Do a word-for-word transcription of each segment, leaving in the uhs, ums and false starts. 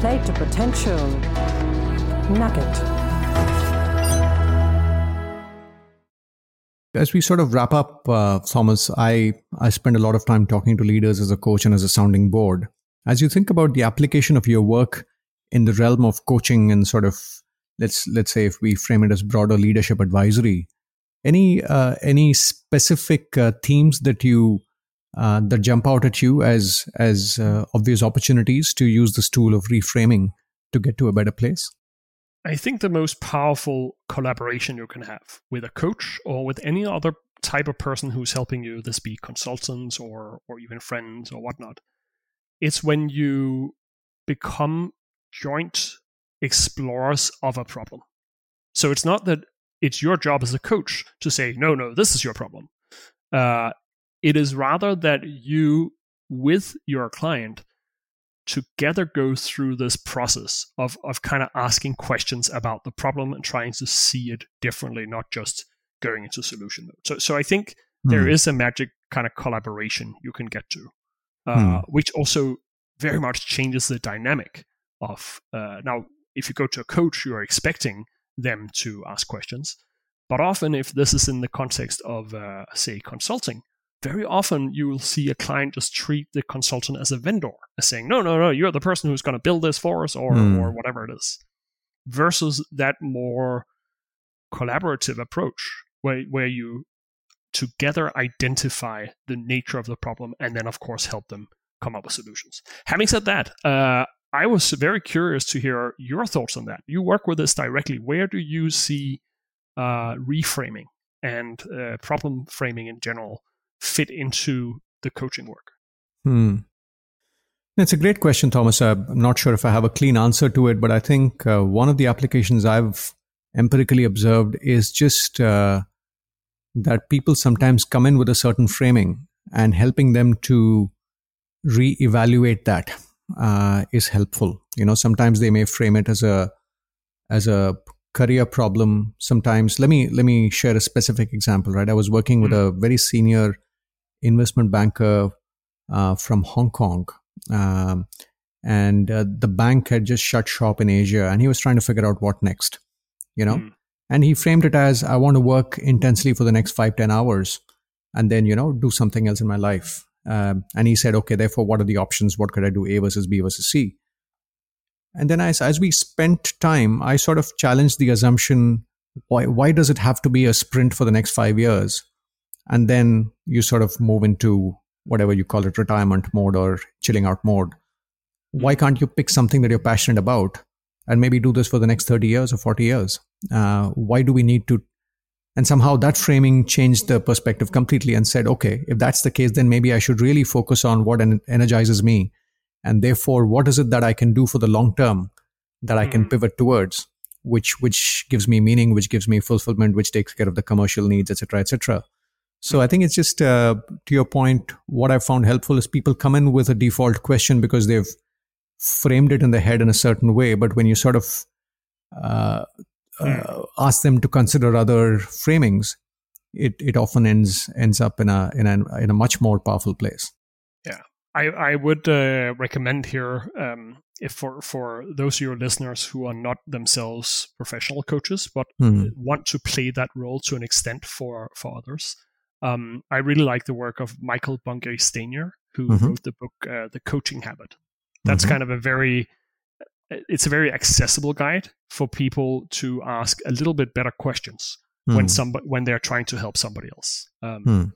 Plate to potential nugget. As we sort of wrap up, uh, Thomas, I, I spend a lot of time talking to leaders as a coach and as a sounding board. As you think about the application of your work in the realm of coaching and sort of, let's let's say if we frame it as broader leadership advisory, any uh, any specific uh, themes that you uh, that jump out at you as as uh, obvious opportunities to use this tool of reframing to get to a better place? I think the most powerful collaboration you can have with a coach or with any other type of person who's helping you, this be consultants or or even friends or whatnot, it's when you become joint explorers of a problem. So it's not that it's your job as a coach to say, no, no, this is your problem. Uh, it is rather that you, with your client, together go through this process of, of kind of asking questions about the problem and trying to see it differently, not just going into solution mode. So, so I think mm. there is a magic kind of collaboration you can get to, uh, mm. which also very much changes the dynamic of, uh, now, if you go to a coach, you are expecting them to ask questions. But often, if this is in the context of, uh, say, consulting, very often you will see a client just treat the consultant as a vendor, as saying, no, no, no, you're the person who's going to build this for us or, mm. or whatever it is. Versus that more collaborative approach where, where you together identify the nature of the problem and then, of course, help them come up with solutions. Having said that, uh, I was very curious to hear your thoughts on that. You work with this directly. Where do you see uh, reframing and uh, problem framing in general fit into the coaching work? Hmm. It's a great question, Thomas. I'm not sure if I have a clean answer to it, but I think uh, one of the applications I've empirically observed is just uh, that people sometimes come in with a certain framing, and helping them to reevaluate that uh, is helpful. You know, sometimes they may frame it as a as a career problem. Sometimes, let me let me share a specific example. Right, I was working with a very senior investment banker uh, from Hong Kong, um, and uh, the bank had just shut shop in Asia, and he was trying to figure out what next. You know, mm. and he framed it as, I want to work intensely for the next five ten hours, and then you know do something else in my life. Um, and he said, okay, therefore, what are the options? What could I do? A versus B versus C. And then as, as we spent time, I sort of challenged the assumption, why, why does it have to be a sprint for the next five years? And then you sort of move into whatever you call it, retirement mode or chilling out mode. Why can't you pick something that you're passionate about and maybe do this for the next thirty years or forty years? Uh, why do we need to? And somehow that framing changed the perspective completely and said, okay, if that's the case, then maybe I should really focus on what energizes me. And therefore, what is it that I can do for the long term that I can pivot towards, which which gives me meaning, which gives me fulfillment, which takes care of the commercial needs, et cetera, et cetera. So I think it's just, uh, to your point, what I found helpful is people come in with a default question because they've framed it in their head in a certain way. But when you sort of uh, uh, ask them to consider other framings, it it often ends ends up in a in a in a much more powerful place. Yeah, I I would uh, recommend here, um, if for for those of your listeners who are not themselves professional coaches but hmm. want to play that role to an extent for for others. Um, I really like the work of Michael Bungay-Stanier, who mm-hmm. wrote the book uh, The Coaching Habit. That's mm-hmm. kind of a very, it's a very accessible guide for people to ask a little bit better questions mm. when somebody when they're trying to help somebody else. Um, mm.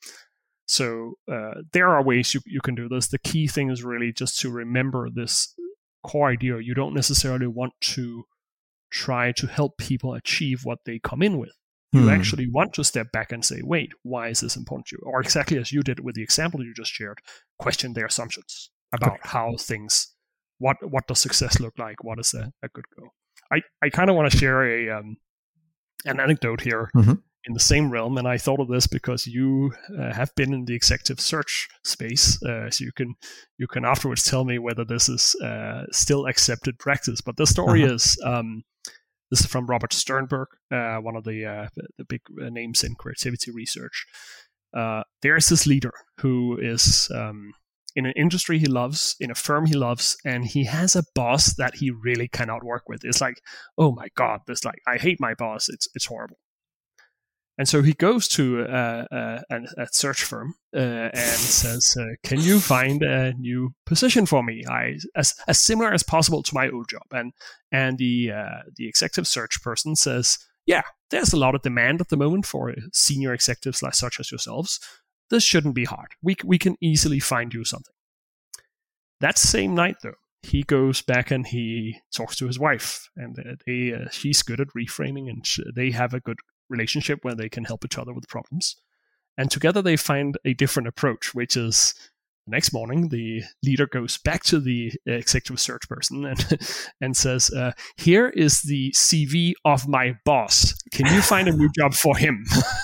So uh, there are ways you you can do this. The key thing is really just to remember this core idea. You don't necessarily want to try to help people achieve what they come in with. You hmm. actually want to step back and say, wait, why is this important to you? Or exactly as you did with the example you just shared, question their assumptions about okay. how things, what what does success look like? What is a, a good go? I, I kind of want to share a um, an anecdote here mm-hmm. in the same realm. And I thought of this because you uh, have been in the executive search space. Uh, so you can you can afterwards tell me whether this is uh, still accepted practice. But the story uh-huh. is... Um, This is from Robert Sternberg, uh, one of the uh, the big names in creativity research. Uh, there's this leader who is um, in an industry he loves, in a firm he loves, and he has a boss that he really cannot work with. It's like, oh my God, this like I hate my boss. It's it's horrible. And so he goes to uh, uh, a, a search firm uh, and says, uh, "Can you find a new position for me? I as as similar as possible to my old job." And and the uh, the executive search person says, "Yeah, there's a lot of demand at the moment for senior executives like such as yourselves. This shouldn't be hard. We we can easily find you something." That same night, though, he goes back and he talks to his wife, and they uh, she's good at reframing, and sh- they have a good relationship where they can help each other with problems. And together they find a different approach, which is the next morning, the leader goes back to the executive search person and, and says, uh, here is the C V of my boss. Can you find a new job for him?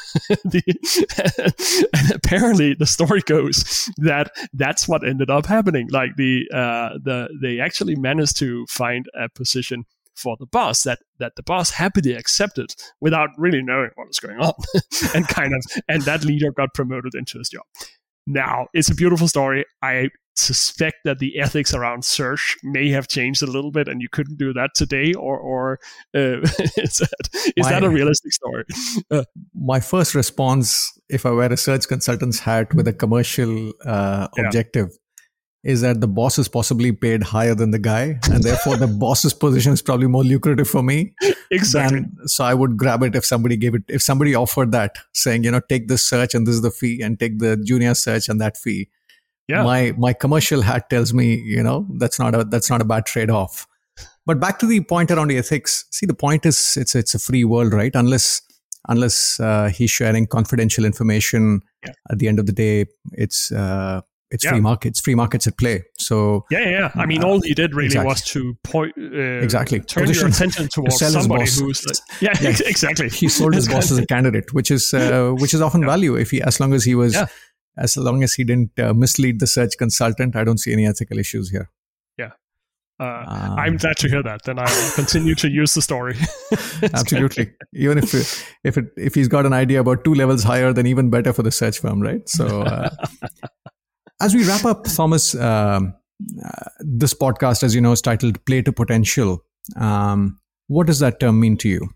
the, and apparently the story goes that that's what ended up happening. Like the, uh, the, they actually managed to find a position for the boss that that the boss happily accepted without really knowing what was going on, and kind of and that leader got promoted into his job. Now, it's a beautiful story. I suspect that the ethics around search may have changed a little bit, and you couldn't do that today. Or, or uh, is that is my, that a realistic story? Uh, my first response, if I wear a search consultant's hat with a commercial uh, yeah. objective, is that the boss is possibly paid higher than the guy, and therefore the boss's position is probably more lucrative for me. Exactly. And so I would grab it if somebody gave it, if somebody offered that, saying, you know, take this search and this is the fee, and take the junior search and that fee. Yeah. My my commercial hat tells me, you know, that's not a that's not a bad trade-off. But back to the point around the ethics. See, the point is it's it's a free world, right? Unless unless uh, he's sharing confidential information, yeah. at the end of the day, it's. Uh, It's yeah. free markets, free markets at play. So yeah, yeah, yeah. I mean, uh, all he did really exactly. was to point, uh, exactly turn Position, your attention towards to somebody who's like, yeah, yeah, exactly. He sold his boss as a candidate, which is uh, which is often yeah. value. If he, as long as he was, yeah. as long as he didn't uh, mislead the search consultant, I don't see any ethical issues here. Yeah, uh, um, I'm glad to hear that. Then I'll continue to use the story. Absolutely. Even if if it, if he's got an idea about two levels higher, then even better for the search firm, right? So. Uh, As we wrap up, Thomas, um, uh, this podcast, as you know, is titled Play to Potential. Um, what does that term mean to you?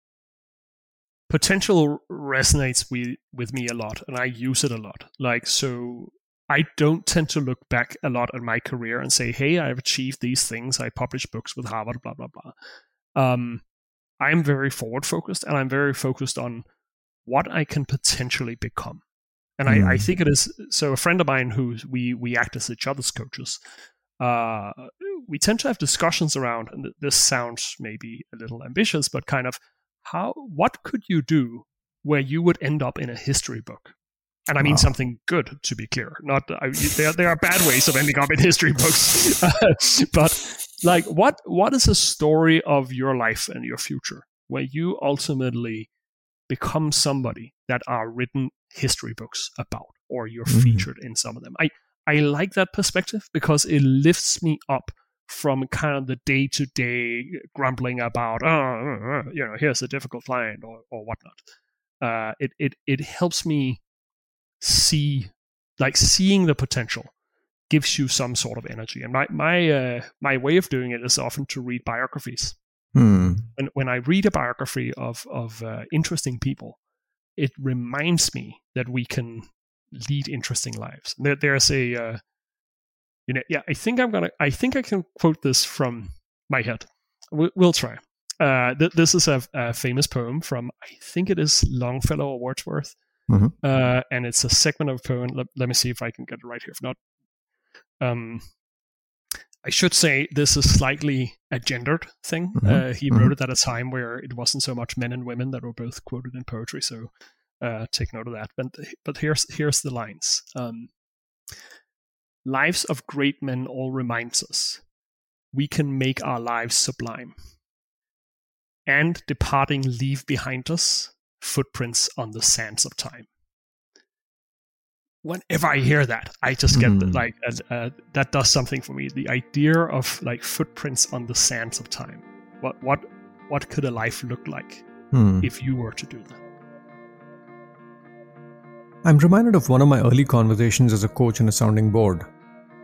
Potential resonates with, with me a lot, and I use it a lot. Like, so I don't tend to look back a lot at my career and say, hey, I've achieved these things. I published books with Harvard, blah, blah, blah. Um, I'm very forward focused, and I'm very focused on what I can potentially become. And I, mm. I think it is, so a friend of mine who we, we act as each other's coaches, uh, we tend to have discussions around, and this sounds maybe a little ambitious, but kind of how, what could you do where you would end up in a history book? And I mean wow. something good, to be clear. Not I, there, there are bad ways of ending up in history books. But like, what what is a story of your life and your future where you ultimately become somebody that are written history books about, or you're mm-hmm. featured in some of them? I, I like that perspective because it lifts me up from kind of the day-to-day grumbling about, oh, uh, uh, you know, here's a difficult client or, or whatnot. Uh, it, it, it helps me see, like seeing the potential gives you some sort of energy. And my, my, uh, my way of doing it is often to read biographies. Hmm. And when I read a biography of, of uh, interesting people, it reminds me that we can lead interesting lives. There, there's a, uh, you know, yeah, I think I'm gonna, I think I can quote this from my head. We, we'll try. Uh, th- this is a, a famous poem from, I think it is Longfellow or Wordsworth, mm-hmm. uh, and it's a segment of a poem. Let, let me see if I can get it right here. If not, um, I should say this is slightly a gendered thing. Mm-hmm. Uh, he mm-hmm. wrote it at a time where it wasn't so much men and women that were both quoted in poetry. So uh, take note of that. But but here's here's the lines. Um, Lives of great men all reminds us we can make our lives sublime, and departing leave behind us footprints on the sands of time. Whenever I hear that, I just get mm. like uh, uh, that does something for me. The idea of like footprints on the sands of time. What what what could a life look like mm. if you were to do that? I'm reminded of one of my early conversations as a coach and a sounding board.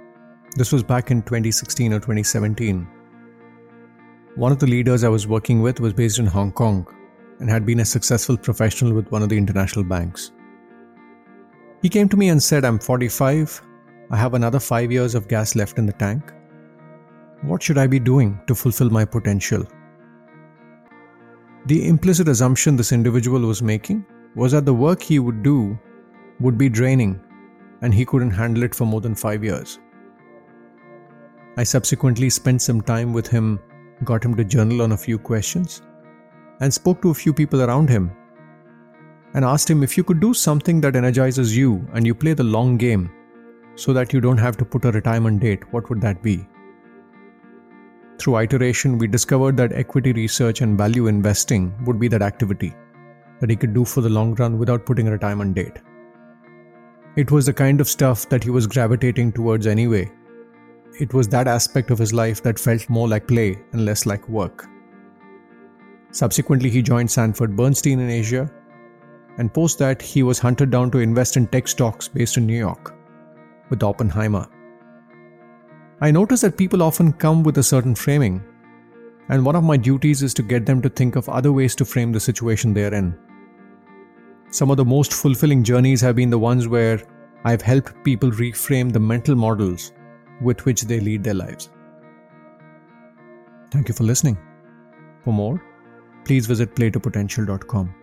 This was back in twenty sixteen or twenty seventeen. One of the leaders I was working with was based in Hong Kong and had been a successful professional with one of the international banks. He came to me and said, I'm forty-five, I have another five years of gas left in the tank. What should I be doing to fulfill my potential? The implicit assumption this individual was making was that the work he would do would be draining and he couldn't handle it for more than five years. I subsequently spent some time with him, got him to journal on a few questions, and spoke to a few people around him and asked him if you could do something that energizes you and you play the long game so that you don't have to put a retirement date, what would that be? Through iteration, we discovered that equity research and value investing would be that activity that he could do for the long run without putting a retirement date. It was the kind of stuff that he was gravitating towards anyway. It was that aspect of his life that felt more like play and less like work. Subsequently, he joined Sanford Bernstein in Asia, and post that, he was hunted down to invest in tech stocks based in New York with Oppenheimer. I noticed that people often come with a certain framing, and one of my duties is to get them to think of other ways to frame the situation they're in. Some of the most fulfilling journeys have been the ones where I've helped people reframe the mental models with which they lead their lives. Thank you for listening. For more, please visit play to potential dot com.